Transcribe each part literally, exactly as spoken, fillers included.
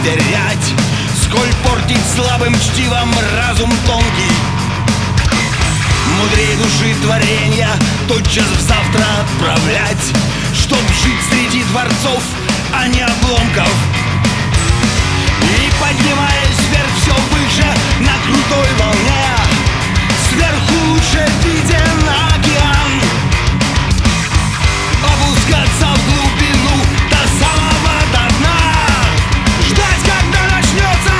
потерять, сколь портить слабым чтивом разум тонкий. Мудрее души творенья тотчас в завтра отправлять, чтоб жить среди дворцов, а не обломков. И поднимаясь вверх все выше на крутой волне, сверху лучше виден океан. Опускаться в глубину до самого до дна, ждать, когда начнется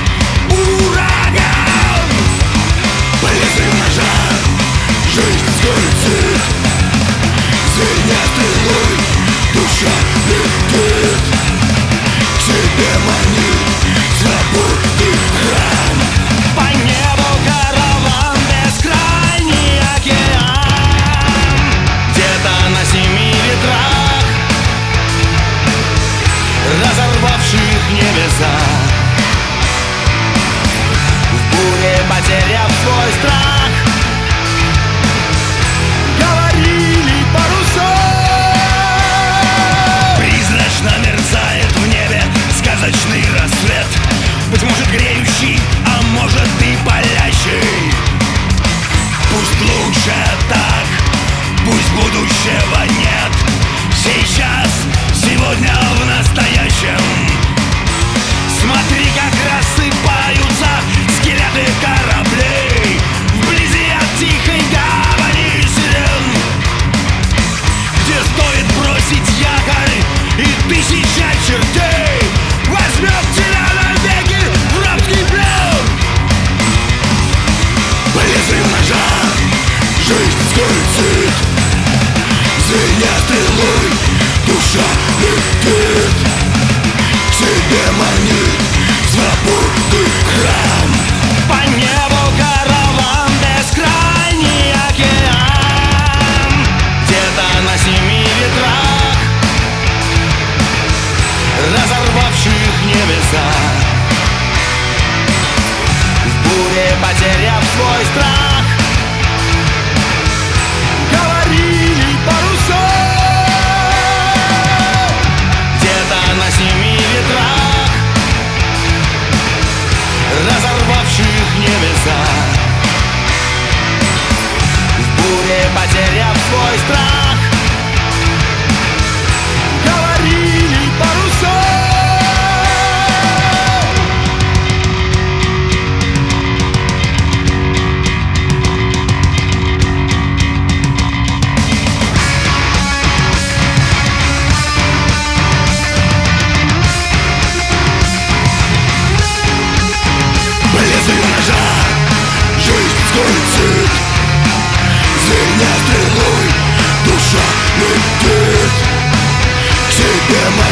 ураган. По лезвию ножа жизнь скользит, звеня стрелой душа летит, к себе манит свободы храм. По небу караван, бескрайний океан, где-то на семи ветрах, разорвавших небеса. В буре потеряв свой страх, говорили паруса. Призрачно мерцает в небе сказочный рассвет, быть может греющий, а может и палящий. Пусть лучше так, пусть будущего нет, сейчас, сегодня, в настоящем. Смотри, как рассыпаются скелеты кораблей вблизи от тихой гавани сирен, где стоит бросить якорь, и тысяча чертей возьмет тебя навеки в рабский плен. По лезвию ножа жизнь скользит, звеня стрелой душа летит, к себе манит свободы храм. По небу караван, бескрайний океан, где-то на семи ветрах, разорвавших небеса. В буре потеряв свой страх, говорили паруса. Где-то на семи ветрах, разорвавших небеса. В буре потеряв свой страх, говорили паруса. По лезвию ножа жизнь скользит, звеня стрелой душа летит, к себе